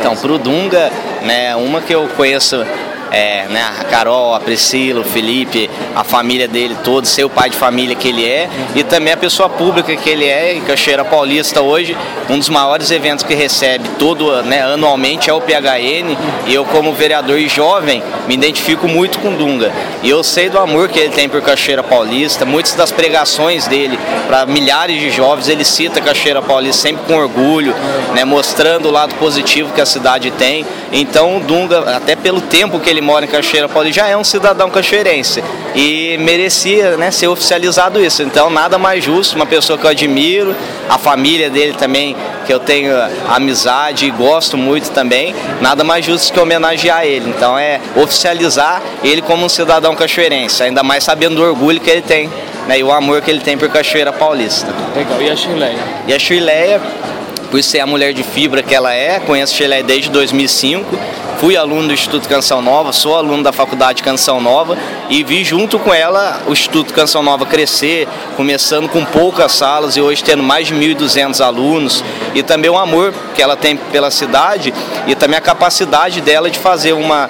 Então, pro Dunga, né, uma que eu conheço, né, a Carol, a Priscila, o Felipe, a família dele toda, ser o pai de família que ele é, e também a pessoa pública que ele é. Em Cachoeira Paulista hoje, um dos maiores eventos que recebe né, anualmente é o PHN, e eu, como vereador e jovem, me identifico muito com o Dunga, e eu sei do amor que ele tem por Cachoeira Paulista. Muitas das pregações dele para milhares de jovens, ele cita Cachoeira Paulista sempre com orgulho, né, mostrando o lado positivo que a cidade tem. Então o Dunga, até pelo tempo que ele mora em Cachoeira Paulista, já é um cidadão cachoeirense e merecia, né, ser oficializado isso. Então nada mais justo, uma pessoa que eu admiro, a família dele também, que eu tenho amizade e gosto muito também, nada mais justo que homenagear ele. Então é oficializar ele como um cidadão cachoeirense, ainda mais sabendo do orgulho que ele tem, né, e o amor que ele tem por Cachoeira Paulista. Legal. E a Shirleia? E a Shirleia, por ser a mulher de fibra que ela é, conheço a Shirleia desde 2005, fui aluno do Instituto Canção Nova, sou aluno da Faculdade Canção Nova e vi junto com ela o Instituto Canção Nova crescer, começando com poucas salas e hoje tendo mais de 1.200 alunos, e também o amor que ela tem pela cidade e também a capacidade dela de fazer uma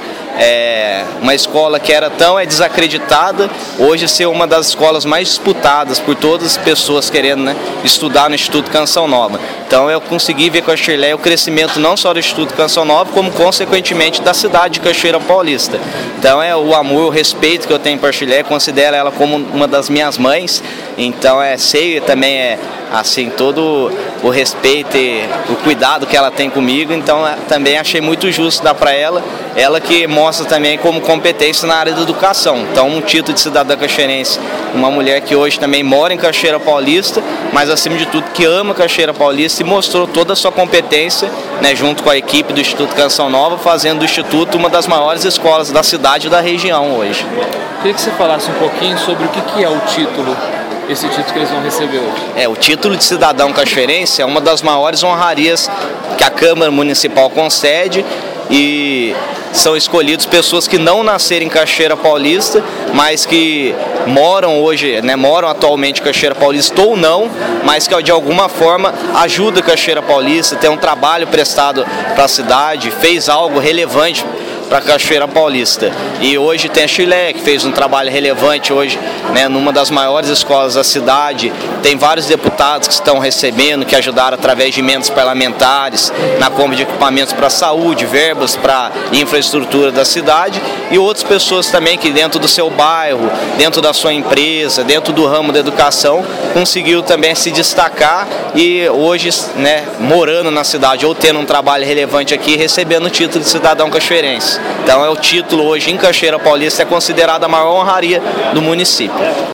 escola que era tão desacreditada, hoje ser uma das escolas mais disputadas por todas as pessoas querendo, né, estudar no Instituto Canção Nova. Então eu consegui ver com a Shirleia o crescimento não só do Instituto Canção Nova, como consequentemente da cidade de Cachoeira Paulista. Então é o amor, o respeito que eu tenho por a Shirleia, considero ela como uma das minhas mães. Então sei também assim, todo o respeito e o cuidado que ela tem comigo. Então também achei muito justo dar para ela que mostra também como competência na área da educação. Então um título de cidadã cachoeirense, uma mulher que hoje também mora em Cachoeira Paulista, mas acima de tudo que ama Cachoeira Paulista, e mostrou toda a sua competência, né, junto com a equipe do Instituto Canção Nova, fazendo do Instituto uma das maiores escolas da cidade e da região hoje. Queria que você falasse um pouquinho sobre o que é o título, esse título que eles vão receber hoje. O título de cidadão cachoeirense é uma das maiores honrarias que a Câmara Municipal concede, e são escolhidos pessoas que não nasceram em Cachoeira Paulista, mas que moram hoje, né, moram atualmente em Cachoeira Paulista ou não, mas que de alguma forma ajuda Cachoeira Paulista, tem um trabalho prestado para a cidade, fez algo relevante para Cachoeira Paulista. E hoje tem a Shirleia, que fez um trabalho relevante hoje, né, numa das maiores escolas da cidade. Tem vários deputados que estão recebendo, que ajudaram através de emendas parlamentares na compra de equipamentos para a saúde, verbas para infraestrutura da cidade, e outras pessoas também que dentro do seu bairro, dentro da sua empresa, dentro do ramo da educação, conseguiu também se destacar e hoje, né, morando na cidade ou tendo um trabalho relevante aqui, recebendo o título de cidadão cachoeirense. Então o título hoje em Cachoeira Paulista é considerado a maior honraria do município.